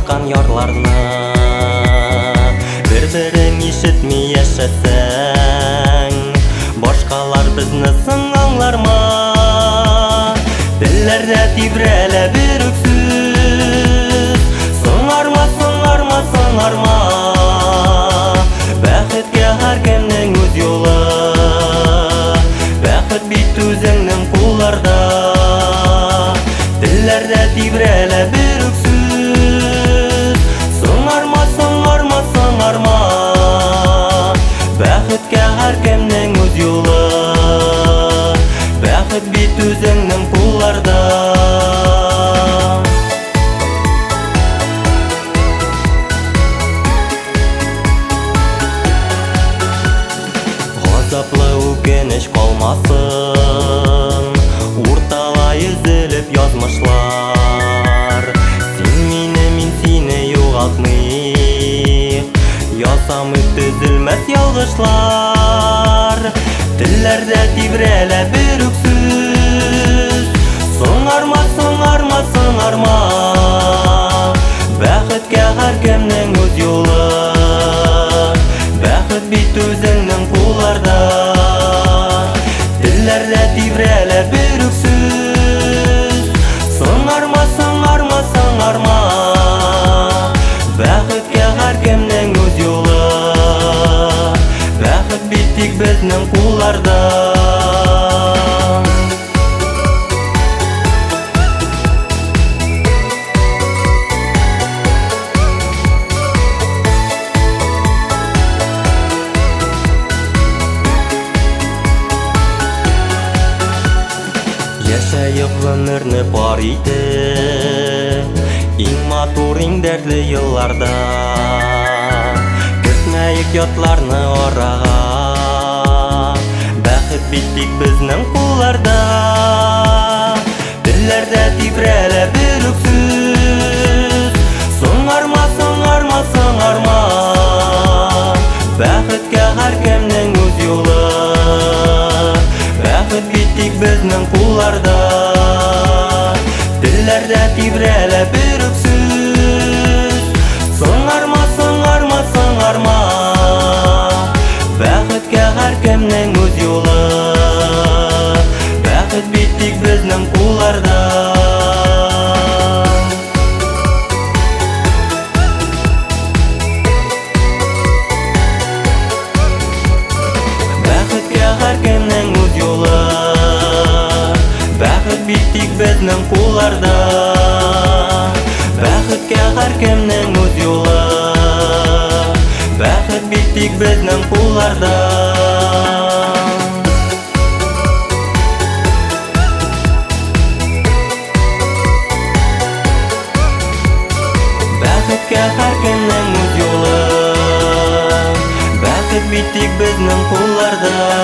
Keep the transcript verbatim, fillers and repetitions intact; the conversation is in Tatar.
яткан ярларны. Бер-берен ишетми яшәсәң, башкалар безне сыңаңларма. Телләрдә тибрәлә бер үксүз, сыңарма, сыңарма, сыңарма. Бәхеткә һәркемнең үз юлы, бәхет бит үзеңнең кулларда. Телләрдә тибрәлә бер үксүз, сыңарма, сыңарма, сыңарма. Бәхеткә һәркемнең үз юлы, бәхет бит үзеңнең кулларда. Газаплы үкенеч калмасын, урталай өзелеп язмышлар. Син мине, мин сине югалтмыйк, ясамыйк төзелмәс ялгышлар. Телләрдә тибрәлә бер үксүз, сыңарма, сыңарма, сыңарма. Бәхеткә һәркемнең үз юлы, бәхет бит үзеңнең кулларда. Телләрдә тибрәлә бер үксүз, сыңарма, сыңарма, сыңарма. Бәхеткә һәркемнең үз юлы, бәхет бит тик безнең кулларда. Яшәйек гомерне пар ите, иң матур, иң дәртле елларда. Көтмәйек ятларны арага, бәхет бит тик безнең кулларда. Телләрдә тибрәлә бер үксүз, сыңарма, сыңарма, сыңарма. Бәхеткә һәркемнең үз юлы, бәхет бит тик безнең кулларда. Телләрдә тибрәлә бер үксүз, сыңарма, сыңарма, сыңарма. Бәхеткә һәркемнең үз юлы, бәхет бит тик безнең кулларда. Бәхеткә һәркемнең үз юлы, бәхет бит тик безнең кулларда. Бәхеткә һәркемнең үз юлы, бәхет бит тик безнең кулларда. Бәхеткә һәркемнең үз юлы, бәхет бит тик безнең кулларда.